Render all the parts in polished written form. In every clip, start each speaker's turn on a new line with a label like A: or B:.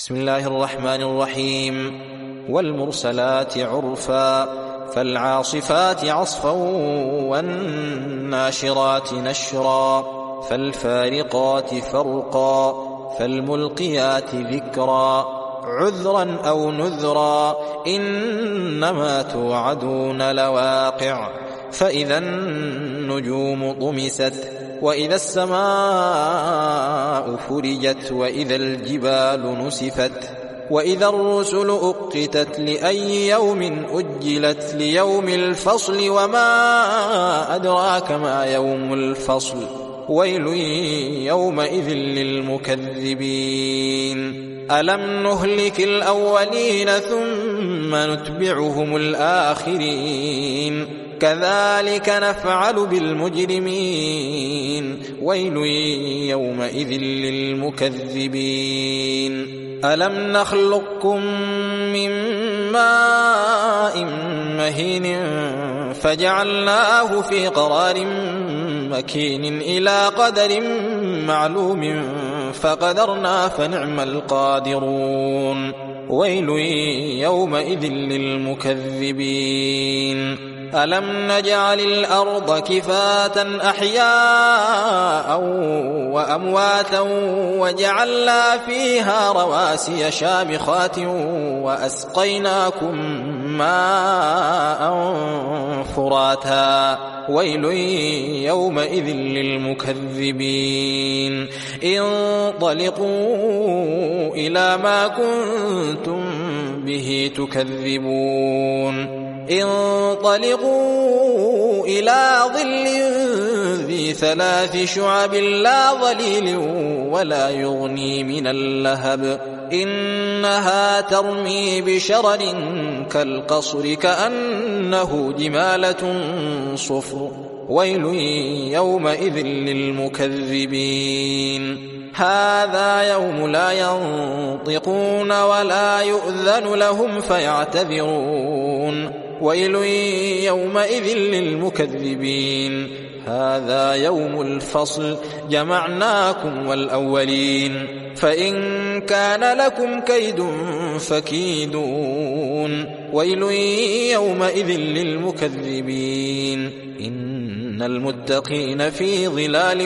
A: بسم الله الرحمن الرحيم. والمرسلات عرفا فالعاصفات عصفا والناشرات نشرا فالفارقات فرقا فالملقيات ذكرا عذرا أو نذرا إنما توعدون لواقع فإذا النجوم طمست وإذا السماء فرجت وإذا الجبال نسفت وإذا الرسل أقتت لأي يوم أجلت ليوم الفصل وما أدراك ما يوم الفصل ويل يومئذ للمكذبين ألم نهلك الأولين ثم نتبعهم الآخرين كذلك نفعل بالمجرمين ويل يومئذ للمكذبين ألم نخلقكم من ماء مهين فجعلناه في قرار مكين إلى قدر معلوم فقدرنا فنعم القادرون ويل يومئذ للمكذبين ألم نجعل الأرض كفاة أحياء وأمواتا وجعلنا فيها رواسي شامخات وأسقيناكم ماء فراتا ويل يومئذ للمكذبين انطلقوا إلى ما كنتم به تكذبون انطلقوا إلى ظل ذي 3 شعب لا ظليل ولا يغني من اللهب إنها ترمي بشرر كالقصر كأنه جمالة صفر ويل يومئذ للمكذبين هذا يوم لا ينطقون ولا يؤذن لهم فيعتذرون ويل يومئذ للمكذبين هذا يوم الفصل جمعناكم والأولين فإن كان لكم كيد فكيدون ويل يومئذ للمكذبين إن المتقين في ظلال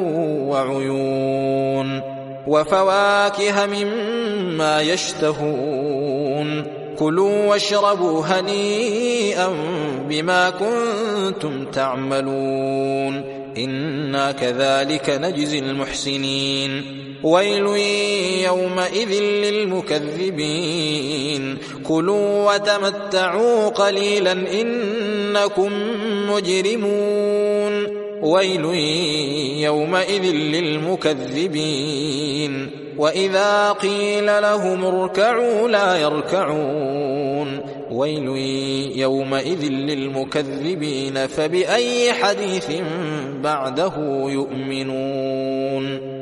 A: وعيون وفواكه مما يشتهون كلوا واشربوا هنيئا بما كنتم تعملون إنا كذلك نجزي المحسنين ويل يومئذ للمكذبين كلوا وتمتعوا قليلا إنكم مجرمون ويل يومئذ للمكذبين وإذا قيل لهم اركعوا لا يركعون ويل يومئذ للمكذبين فبأي حديث بعده يؤمنون